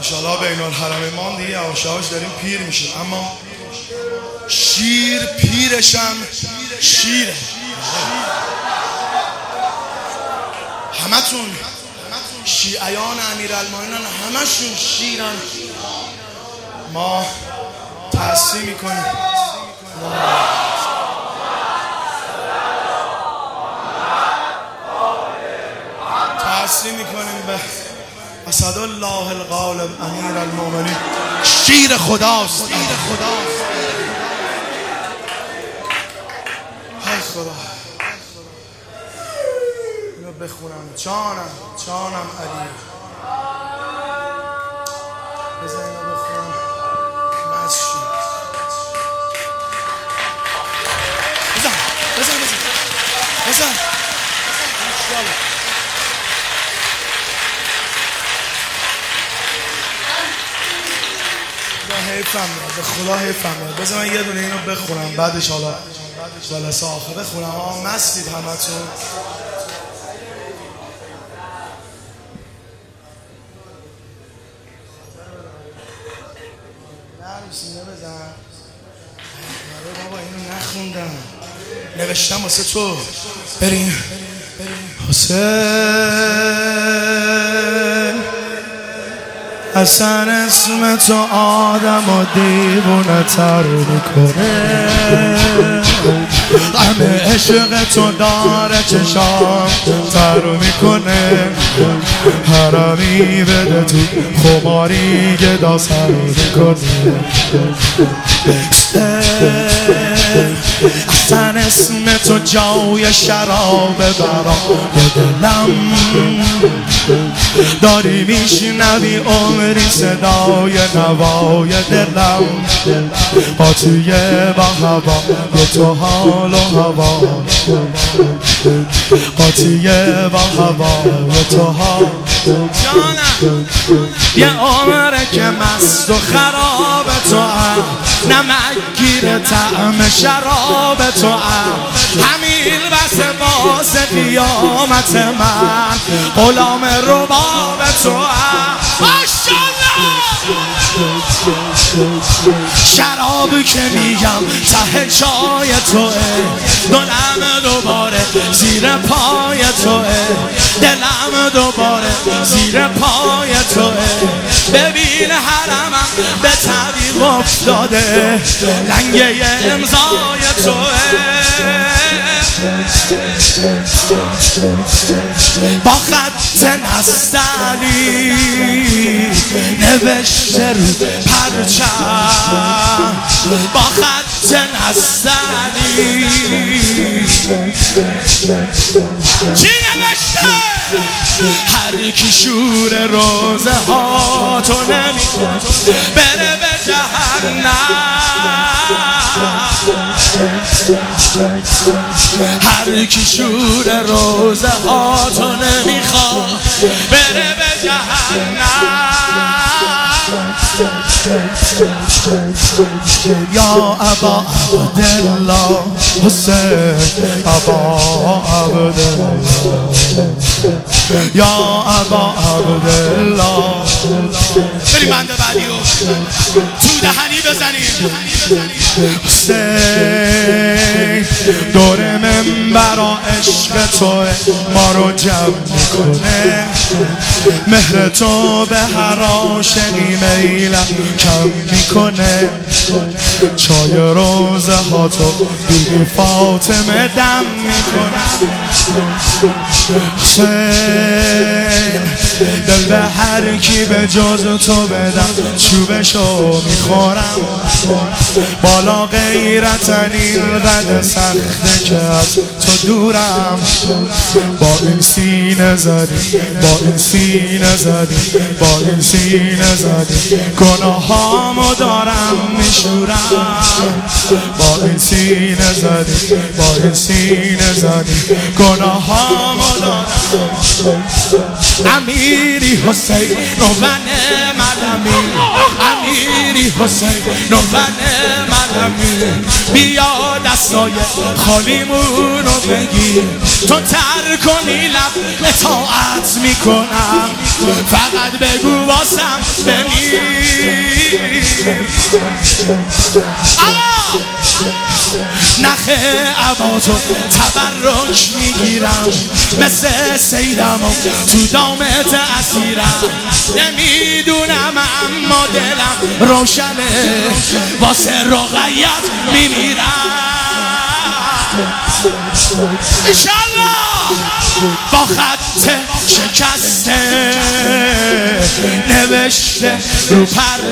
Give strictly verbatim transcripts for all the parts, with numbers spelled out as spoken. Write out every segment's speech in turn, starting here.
انشالله بین الحرمین ما دیگه یواش یواش داریم پیر میشیم، اما شیر پیرشم شیره. همتون شیعیان امیرالمومنین همشون شیرن. ما تأثیر میکنیم تأثیر میکنیم به اسدالله الغالب امیرالمومنین. شیر خداست، شیر خداست. های خدا اینو بخونم. جانم جانم علی، بذار اینو بخونم. مزشی بزن بزن بزن بزن انشالله. حیفم میاد، به خدا حیفم میاد. بذار من یه دونه اینو بخونم بعدش حالا جلسه آخر بخونم. ها مستید همتون. نه سینه بزن. آره بابا اینو نخوندم، نوشتم واسه تو. بریم حسین حسن اسم تو آدم و دیوونه تر میکنه، غم عشق تو داره چشام تر میکنه، حرمی بده تو خماری گدا سر میکنه. حسن اسم تو جای شراب برای دلم، داری میشنوی عمری صدای نوای دلم، قاطیه با هوا یه تو حال و هوا، قاطیه با هوا یه تو حال. جانم یه عمره که مست و خراب تو هم، نمک گیر طعم شراب تو هم، همین بس باز قیامت من، غلام رباب تو هم. ماشاءالله شرابی که میگم ته چای توه، دلم دوباره زیر پای توه، دلم دوباره زیر پای توه. ببین حرمم به طبیب افتاده، لنگه امضای توه، با خط نستعلی نوشته رو پرچم، با خط نستعلی چی نوشته؟ هر کی شور روزه ها تو نمیخواد بره به جهنم، هر کی شور روزه ها تو نمیخواد بره به جهنم. یا ابا عبدالله حسین، ابا عبدالله، یا ابا عبدالله. بریم بند بعدی رو تو دهنی بزنیم. حسین دور منبر و عشق تو ما رو جمع میکنه، مهر تو به هر عاشقی میلم کم میکنه، چای روزه ها تو بیبی فاطمه دم میکنه. حسین دل به هر کی به جز تو بدم چوبشو میخورم، بالا غیرتن این رد سخته که از تو دورم، با این سینه زدی با این سینه زدی با این سینه زدی گناهامو دارم میشورم، با این سینه زدی با این سینه زدی گناهامو دارم. امیری حسین نوبن من، امیر امیری حسین نوبن من، همین بیا دستای خالیمونو بگیر تو تر کنی لب اطاعت میکنم فقط بگو واسم بمیر نخه عباتو تبرک میگیرم مثل سیدم تو دامت اسیرم نمیدونم اما دلم روشنه واسه رقیت میمیرم انشالله با خط شکسته نوشته رو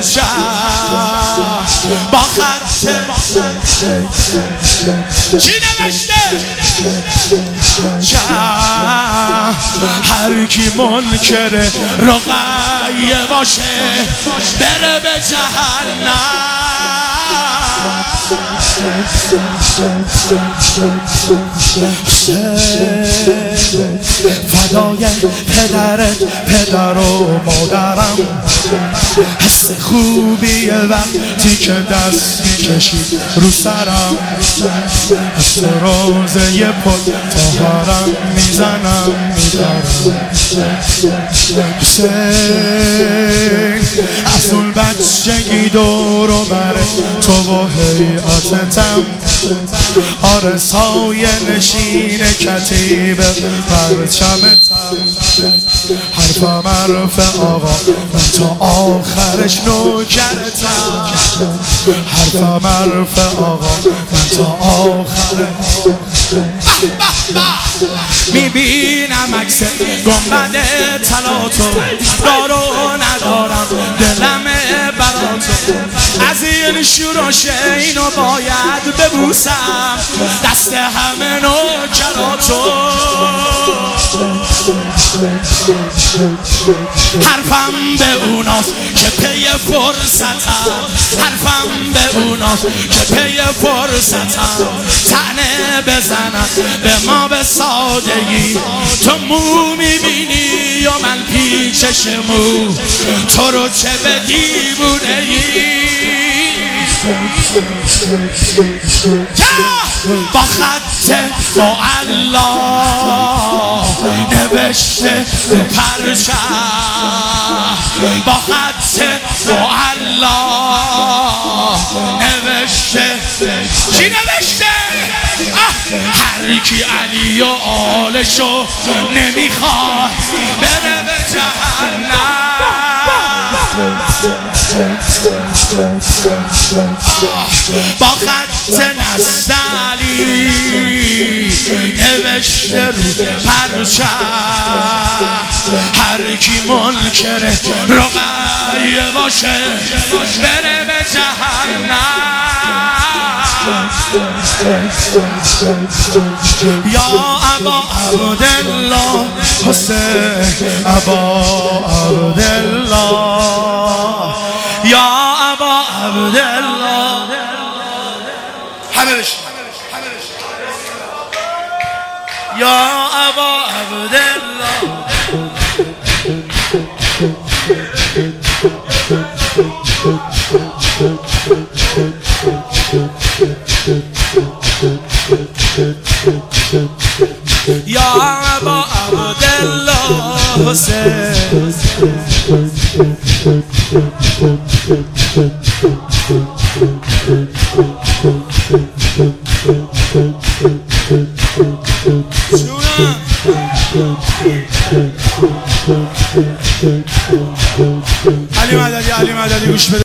پرچم با خط چی نوشته؟ هر کی منکر رقیه باشه بره به جهنم فدای پدرت پدر و مادرم حس خوبیه وقتی که دست میکشی رو سرم حس روزه یه پل تا هرم میزنم میدارم حسین از اون بچگی دور و بره تو و هیئتتم آره سایه نشین کتیبه پرچمتم حرفم حرف آقا من تا آخرش نوکرتم حرفم حرف آقا من تا آخرش میبینم عکس گنبد طلاتو دارو ندارم دلم براتو از این شروش اینو باید ببوسم دست همه نوکراتو حرفم به اوناست که پی فرصتم حرفم به اوناست که پی فرصتم تنه بزنم به ما به سادگی تو مو میبینی یا من پیچش مو تو رو چه به دیوونه ای با خط با الله نوشته پرچم با خط با الله نوشته چی نوشته؟ هر کی علی و آلشو نمیخواد بره به جهنم با خط نستعلی نوشته رو پرچم هر کی منکر رقیه باشه بره به جهنم یا ابا عبدالله حسین ابا عبدالله یا ابا عبدالله همه بشن یا ابا عبدالله یا ابا عبدالله حسین علی مددی علی مددی گوش بده.